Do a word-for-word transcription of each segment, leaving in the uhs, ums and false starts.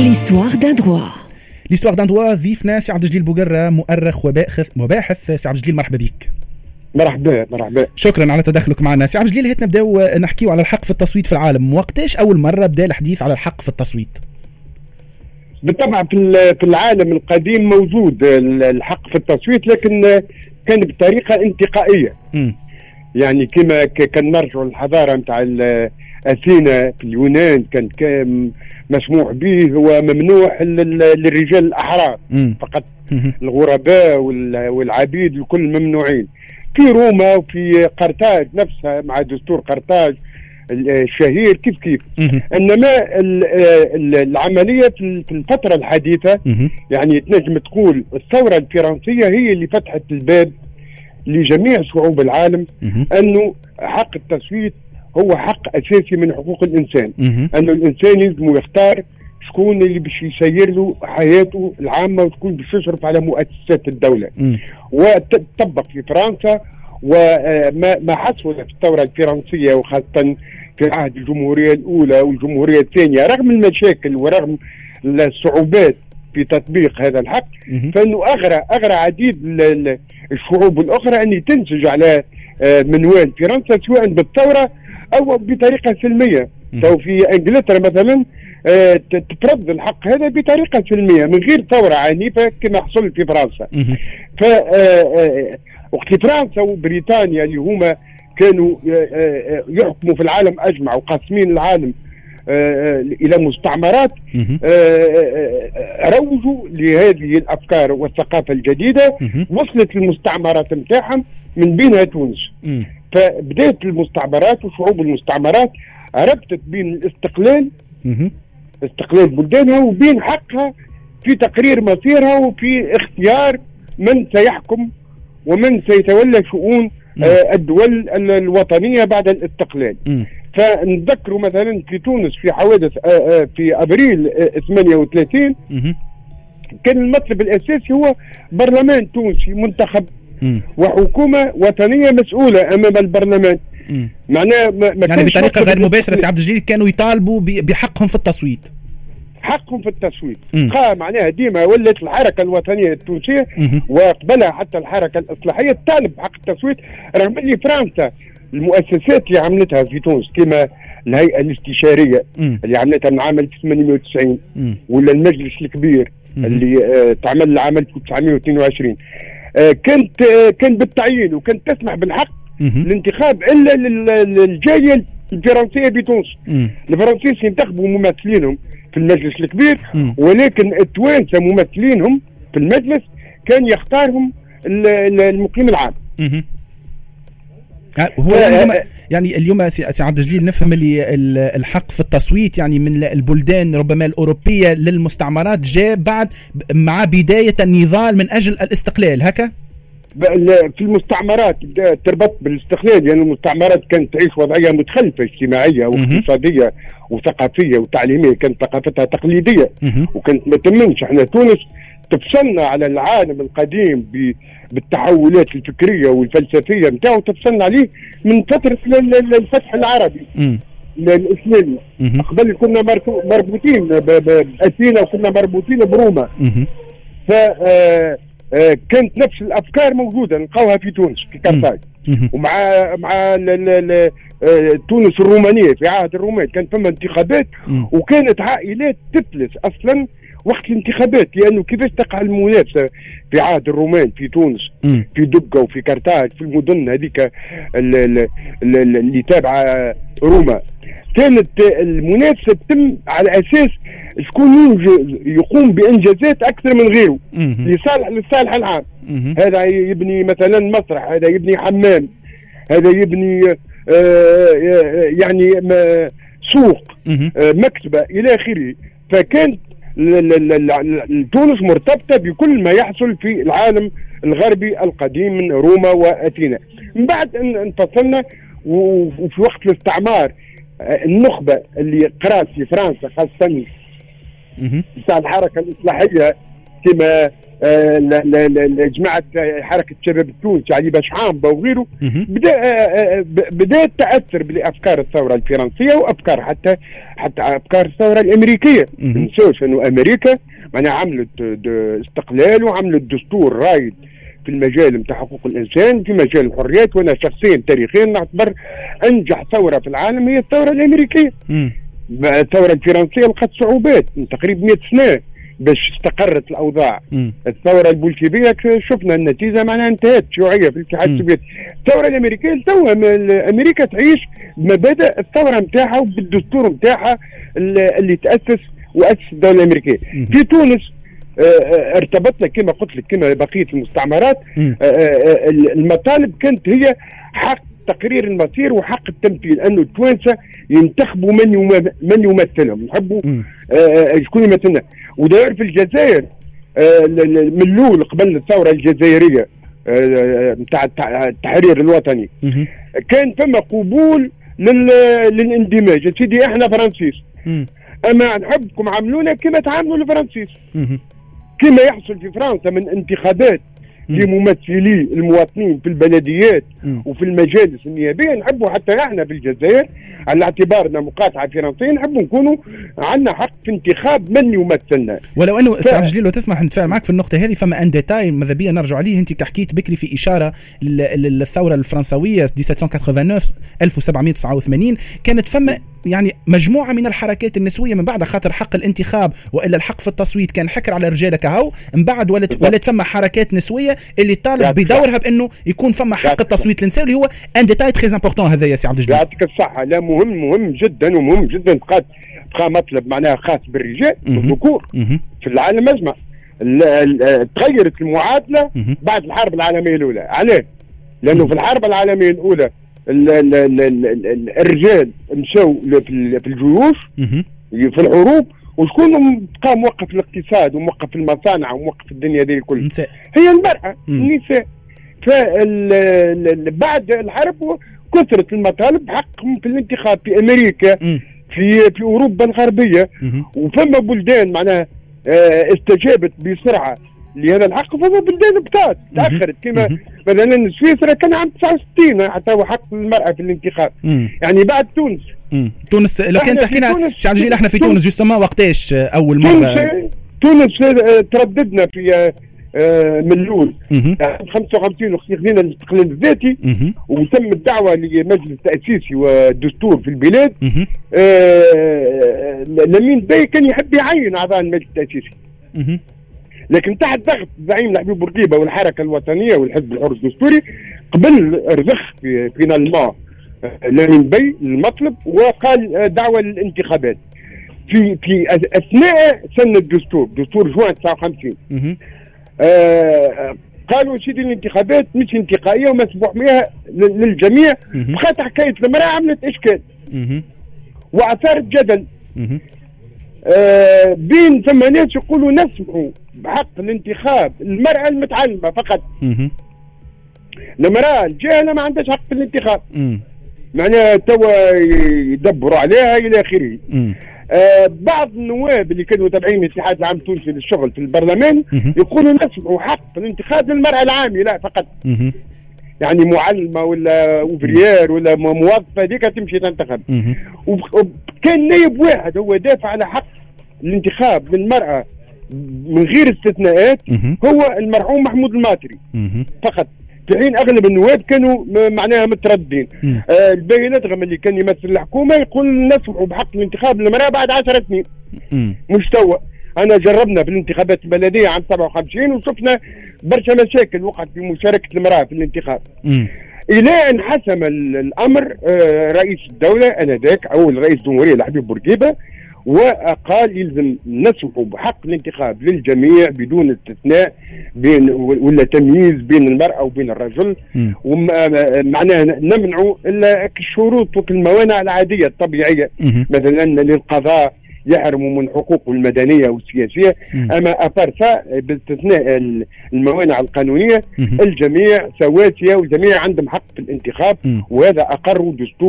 L'histoire d'un droit. L'histoire d'un droit. ضيفنا سي عبد الجليل بوقرة، مؤرخ وباحث مباحث. سي عبد الجليل مرحبا بك. مرحبا مرحبا. شكرا على تدخلك معنا. سي عبد الجليل، هيت نبداو نحكيو على الحق في التصويت في العالم. وقتاش أول مرة بدأ الحديث على الحق في التصويت؟ بالطبع في العالم القديم موجود الحق في التصويت، لكن كان بطريقة انتقائية. م. يعني كما كان نرجع الحضارة متاع أثينا في اليونان، كان مسموح به، هو ممنوع للرجال الأحرار م. فقط. م. الغرباء والعبيد الكل ممنوعين. في روما وفي قرطاج نفسها مع دستور قرطاج الشهير كيف كيف. م. انما العمليه في الفتره الحديثه م. يعني تنجم تقول الثوره الفرنسيه هي اللي فتحت الباب لجميع شعوب العالم م. انه حق التصويت هو حق اساسي من حقوق الانسان. م. انه الانسان يلزم يختار شكون اللي باش يسير له حياته العامه وشكون باش يشرف على مؤسسات الدوله. م. وتطبق في فرنسا، وما ما حصل في الثوره الفرنسيه وخاصه في عهد الجمهوريه الاولى والجمهوريه الثانيه، رغم المشاكل ورغم الصعوبات في تطبيق هذا الحق، فانه اغرى اغرى عديد الشعوب الاخرى ان تنتج على منوال فرنسا سواء بالثوره او بطريقه سلميه. تو في انجلترا مثلا تفرض الحق هذا بطريقه سلميه من غير ثوره عنيفه كما حصل في فرنسا. ف وقت فرنسا وبريطانيا اللي هما كانوا يحكموا في العالم اجمع وقاسمين العالم الى مستعمرات، روجوا لهذه الافكار والثقافه الجديده. وصلت المستعمرات نتاعهم من بينها تونس. فبدات المستعمرات وشعوب المستعمرات ربطت بين الاستقلال استقلال بلدانها وبين حقها في تقرير مصيرها وفي اختيار من سيحكم ومن سيتولى شؤون آه الدول الوطنية بعد الاستقلال. م. فنذكروا مثلا في تونس في حوادث آه آه في أبريل آه ثمانية وثلاثين م. كان المطلب الأساسي هو برلمان تونسي منتخب م. وحكومة وطنية مسؤولة أمام البرلمان. معناه ما يعني بطريقة غير مباشرة سي عبد الجليل كانوا يطالبوا بحقهم في التصويت. حقهم في التصويت. قا معناها ديما ولت الحركه الوطنيه التونسيه وقبلها حتى الحركه الاصلاحيه تطالب بحق التصويت، رغم اللي فرنسا المؤسسات اللي عملتها في تونس كما الهيئه الاستشاريه مم. اللي عملتها من عام ألف وثمانمائة وتسعين مم. ولا المجلس الكبير مم. اللي آه تعمل العام ألف وتسعمائة واثنين وعشرين آه كانت آه كان بالتعيين وكانت تسمح بالحق مم. الانتخاب الا للجاليه الفرنسيه بتونس. مم. الفرنسيين ينتخبوا ممثلينهم في المجلس الكبير، م. ولكن التوانسه ممثلينهم في المجلس كان يختارهم المقيم العام. م- هو اليوم يعني اليوم سي عبد الجليل نفهم اللي الحق في التصويت يعني من البلدان ربما الأوروبية للمستعمرات جاء بعد مع بداية النضال من أجل الاستقلال، هكا؟ في المستعمرات تربط بالاستقلال، لأن يعني المستعمرات كانت تعيش وضعية متخلفة اجتماعية واقتصادية وثقافية وتعليمية، كانت ثقافتها تقليدية وكانت ما تمنش. احنا تونس تفصلنا على العالم القديم بالتحولات الفكرية والفلسفية متاعه، تفصلنا عليه من فترة الفتح العربي الإسلامي. قبل كنا مربوطين بأثينا وكنا مربوطين بروما. ف آه كانت نفس الافكار موجوده نلقاوها في تونس في قرطاج، ومع مع ل ل ل آه تونس الرومانيه في عهد الرومان كانت ثم انتخابات، م. وكانت عائلات تفلس اصلا وقت الانتخابات، لانه كيفاش تقع المنافسه في عهد الرومان في تونس م. في دقه وفي قرطاج في المدن هذيك اللي تابعه روما، كانت المنافسه تتم على اساس شكون يقوم بانجازات اكثر من غيره لصالح للصالح العام. مم. هذا يبني مثلا مسرح، هذا يبني حمام، هذا يبني آه يعني سوق، آه مكتبه الى اخره. فكانت تونس مرتبطه بكل ما يحصل في العالم الغربي القديم من روما واثينا. من بعد ان انفصلنا وفي وقت الاستعمار النخبه اللي قرات في فرنسا خاصه بتاع الحركه الاصلاحيه كما جماعه حركه شباب التونسي علي باشحامبه وغيره بدا بدات تاثر بافكار الثوره الفرنسيه وافكار حتى حتى افكار الثوره الامريكيه. ما ننساوش انه امريكا معناها عملت استقلال وعملت دستور رايد في المجال نتاع حقوق الانسان في مجال الحريات. وانا شخصيا تاريخيا نعتبر انجح ثوره في العالم هي الثوره الامريكيه. الثوره الفرنسيه لقت صعوبات من تقريبا مئة سنه باش استقرت الاوضاع. مم. الثوره البولشيفيه شفنا النتيجه معناها انتهت شيوعيه في الاتحاد السوفيتي. الثوره الامريكيه توا امريكا تعيش مبادئ الثوره نتاعها وبالدستور نتاعها اللي تاسس واسس الدوله الامريكيه. مم. في تونس اه ارتبطنا كما قلت لك كما بقيه المستعمرات. اه اه المطالب كانت هي حق تقرير المصير وحق التمثيل، انه التوانسه ينتخبوا من من يمثلهم، نحبوا شكون يمثلنا. وداير في الجزائر من الاول قبل الثوره الجزائريه نتاع التحرير الوطني كان ثم قبول للاندماج. يا سيدي احنا فرنسيس اما نحبكم عاملونا كما تعاملوا الفرنسيس، كما يحصل في فرنسا من انتخابات لممثلي المواطنين في البلديات مم. وفي المجالس النيابيه. نحبوا حتى احنا في الجزائر على اعتبارنا مقاطعه فرنسيه نحبوا نكونوا عندنا حق في انتخاب من يمثلنا. ولو انه ف... سعد جليل لو تسمح نتفاعل معك في النقطه هذه، فما ان ديتاي ماذا بيا نرجع عليه. انت كحكيت بكري في اشاره للثوره الفرنسويه ألف وسبعمائة وتسعة وثمانين كانت فما يعني مجموعة من الحركات النسوية من بعد خاطر حق الانتخاب وإلا الحق في التصويت كان حكر على الرجال كهو، من بعد ولت ولت فما حركات نسوية اللي طالب بدورها بأنه يكون فما حق التصويت للنساء اللي هو ان ديتاي تري امبورطون. هذا يا سي عبد الجليل يعطيك الصحة. لا مهم مهم جدا ومهم جدا. بقى بقى مطلب معناها خاص بالرجال والذكور في العالم أجمع. تغيرت المعادلة بعد الحرب العالمية الأولى. عليه؟ لأنه في الحرب العالمية الأولى ال ال ال ال الرجال مشوا في الجيوش في الحروب، وشكون بقى موقف الاقتصاد وموقف المصانع وموقف الدنيا دي كلها؟ هي المرأة النساء. فبعد الحرب كثرت المطالب حقهم في الانتخاب في امريكا في في اوروبا الغربيه، وفما بلدان معناها استجابت بسرعه لهذا الحق، وفما بلدان بتات تاخرت كما مثلا سويسرا كان عام تسعة وستين حتى هو حق المراه في الانتخاب. مم. يعني بعد تونس مم. تونس لو كان تحكينا سي عبد الجليل احنا في تونس جوستومون وقتاش اول مره تونس, تونس ترددنا في من الاول خمسة وخمسين خذينا الاستقلال الذاتي وتم الدعوه لمجلس التاسيسي والدستور في البلاد. آه لمين بي كان يحب يعين اعضاء المجلس التاسيسي، لكن تحت ضغط زعيم لحبيب بورقيبه والحركه الوطنيه والحزب الحر الدستوري قبل رزخ في فينالمون لمين بي المطلب وقال دعوه للانتخابات في في اثناء سن الدستور دستور جوان تسعة وخمسين. آه قالوا سيدي الانتخابات مش انتقائيه ومسموح بها للجميع، بقات حكايه المراه عملت اشكال واثارت جدل. آه بين ثم ناس يقولوا نسمحوا بحق الانتخاب المراه المتعلمه فقط، المراه الجاهله ما عندهاش حق في الانتخاب، معناها توا يدبروا عليها الى اخره. آه بعض النواب اللي كانوا تابعين الاتحاد العام التونسي للشغل في البرلمان يقولوا نسمحوا حق في الانتخاب للمرأة العاملة فقط، يعني معلمة ولا اوفريير ولا موظفة هذيك تمشي تنتخب. وكان نائب واحد هو دافع على حق الانتخاب للمرأة من غير استثناءات هو المرحوم محمود الماطري فقط، في حين اغلب النواب كانوا معناها مترددين. آه البيانات رغم اللي كان يمثل الحكومه يقول نسمحوا بحق الانتخاب للمراه بعد عشر سنين. مش توا انا جربنا في الانتخابات البلديه عام سبعة وخمسين وشفنا برشا مشاكل وقعت في مشاركه المراه في الانتخاب. مم. الى ان حسم الامر آه رئيس الدوله انذاك اول رئيس جمهوريه لحبيب بورقيبه وقال يلزم نسمحوا بحق الانتخاب للجميع بدون استثناء بين ولا تمييز بين المرأة وبين الرجل، ومعناها نمنعوا الا الشروط والموانع العادية الطبيعية مثلا للقضاء يحرموا من حقوقه المدنية والسياسية. اما افرسا باستثناء الموانع القانونية الجميع سواسية والجميع عندهم حق في الانتخاب، وهذا اقره دستور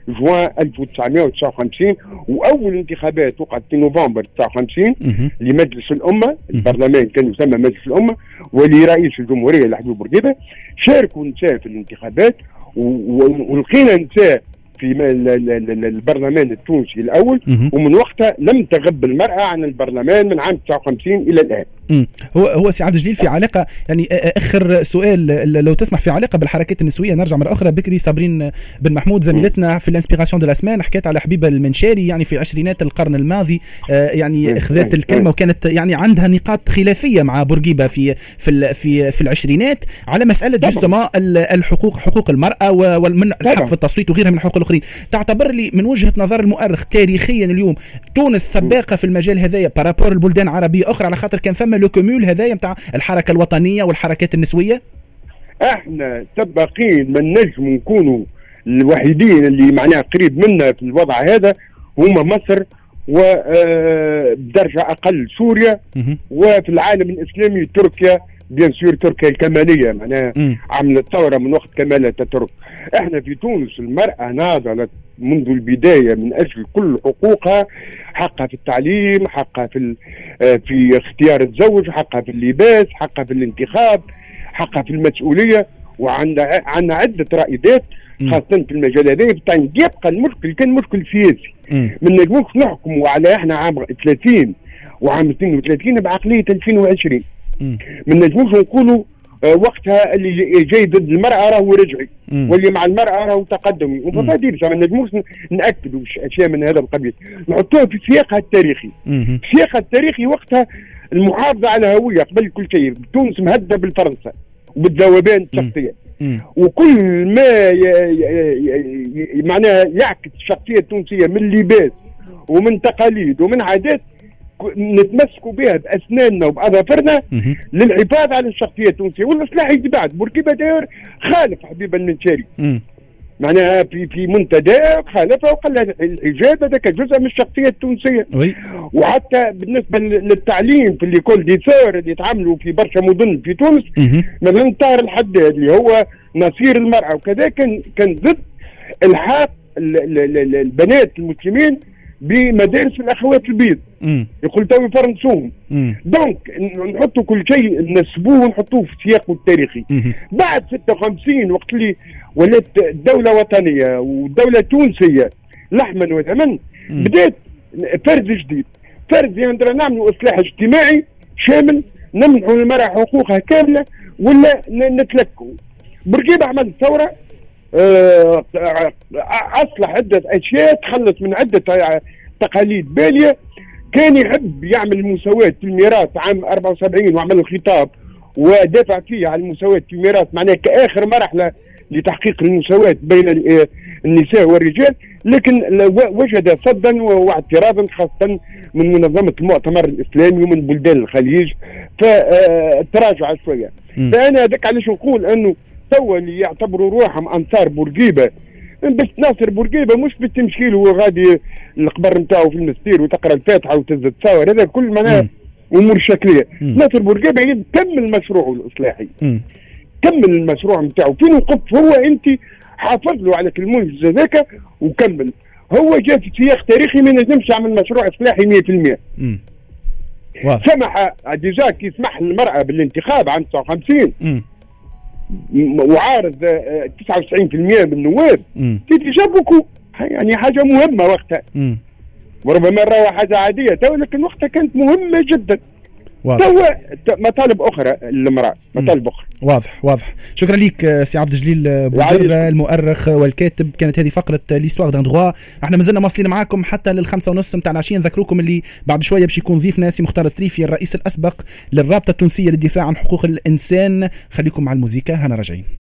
جوان ألف وتسعمائة وتسعة وخمسين، واول انتخابات وقعت في نوفمبر تسعة وخمسين لمجلس الامه، البرلمان كان يسمى مجلس الامه، ولرئيس الجمهوريه لحبيب بورقيبه. شاركوا نساء في الانتخابات، ولقينا نساء في البرلمان التونسي الاول، ومن وقتها لم تغب المراه عن البرلمان من عام تسعة وخمسين الى الان. هو هو سي عبد الجليل، في علاقه يعني اخر سؤال لو تسمح، في علاقه بالحركات النسويه نرجع مره اخرى. بكري صابرين بن محمود زميلتنا في الانسبيراسيون دو لاسمان حكيت على حبيبه المنشاري يعني في عشرينات القرن الماضي، يعني اخذت الكلمه وكانت يعني عندها نقاط خلافيه مع بورقيبه في في في, في العشرينات على مساله جوستومون الحقوق، حقوق المراه ومن الحق في التصويت وغيرها من الحقوق الاخرين. تعتبر لي من وجهه نظر المؤرخ تاريخيا اليوم تونس سباقه في المجال هذايا بارابور البلدان العربيه اخرى، على خاطر كان فما لو كومول هذايا نتاع الحركه الوطنيه والحركات النسويه؟ احنا سباقين، من نجم نكونوا الوحيدين اللي معناها قريب منا في الوضع هذا هما مصر، وبدرجه اقل سوريا، وفي العالم الاسلامي تركيا، بيان سور تركيا الكماليه معناها عملت ثوره من وقت كمال اتاتورك. احنا في تونس المراه ناضلت منذ البدايه من اجل كل حقوقها، حقها في التعليم، حقها في في اختيار الزوج، حقها في اللباس، حقها في الانتخاب، حقها في المسؤوليه، وعندنا عندنا عده رائدات خاصه في المجال هذا. بالتالي يبقى المشكل كان مشكل سياسي، من نجموش نحكموا على احنا عام ثلاثين وعام اثنين وثلاثين بعقليه ألفين وعشرين. من نجموش نقولوا وقتها اللي جاي ضد المرأة راهو رجعي، واللي مع المرأة راهو تقدمي، وما ديرش. ما نجموش نأكدوا أشياء من هذا القبيل، نحطوها في سياقها التاريخي. سياقها التاريخي وقتها المحافظة على هوية قبل كل شيء. تونس مهددة بالفرنسا وبالذوبان الشخصية، وكل ما ي... ي... ي... معناها يعكس الشخصية التونسية من لباس ومن تقاليد ومن عادات نتمسكوا بها باسناننا وباظافرنا للحفاظ على الشخصيه التونسيه. والاصلاح يجي بعد. بورقيبه داير خالف حبيبه المنشاري، معناها في في منتدى خالفها وقال لها الحجاب هذاك جزء من الشخصيه التونسيه. وي. وحتى بالنسبه للتعليم في ليكول دي سور اللي يتعاملوا في برشا مدن في تونس، مثلا طاهر الحداد اللي هو نصير المراه وكذا كان كان ضد الحاق البنات المسلمين بمدارس الاخوات البيض، يقول تو يفرنسوهم. دونك نحطوا كل شيء نسبوه ونحطوه في سياقه التاريخي. بعد ستة وخمسين وقت اللي ولات الدوله وطنيه والدوله تونسيه لحما ودما، بدات فرز جديد، فرز يندرى نعملوا اصلاح اجتماعي شامل، نمنحوا للمراه حقوقها كامله ولا نتلكوا. بورقيبه عمل ثوره، أه اصلح عده اشياء، تخلص من عده تقاليد باليه. كان يحب يعمل المساواة في الميراث عام أربعة وسبعين وعمل الخطاب ودافع فيه على المساواة في الميراث، معناه كآخر مرحلة لتحقيق المساواة بين النساء والرجال، لكن وجد صدا واعتراضا خاصة من منظمة المؤتمر الإسلامي ومن بلدان الخليج، فتراجع شوية. فأنا هذاك علاش نقول أنه توا اللي يعتبروا روحهم أنصار بورقيبة بس ناصر بورقيبه مش بتمشي له غادي القبر نتاعو في المستير وتقرا الفاتحه وتهز التصاور، هذا كل معناه امور شكليه. ناصر بورقيبه يكمل مشروعه الاصلاحي، كمل المشروع نتاعو. فين وقف هو؟ انت حافظ له على المنجز هذاك وكمل. هو جاء في سياق تاريخي ما ينجمش يعمل مشروع اصلاحي مية بالمية. سمح ديجا كي يسمح للمراه بالانتخاب عام تسعة وخمسين وعارض تسعة وتسعين بالمئة من النواب، تيجي جابوكو يعني حاجه مهمه وقتها. مم. وربما راهو حاجه عاديه تو، لكن وقتها كانت مهمه جدا. تو مطالب اخرى للمراه، مطالب اخرى. واضح واضح. شكرا لك سي عبد الجليل بودر المؤرخ والكاتب. كانت هذه فقره ليستوار دان دروا. احنا مازلنا مواصلين معاكم حتى للخمسة ونص نتاع العشيه. نذكركم اللي بعد شويه باش يكون ضيفنا سي مختار الطريفي الرئيس الاسبق للرابطه التونسيه للدفاع عن حقوق الانسان. خليكم مع الموسيقى، هنا راجعين.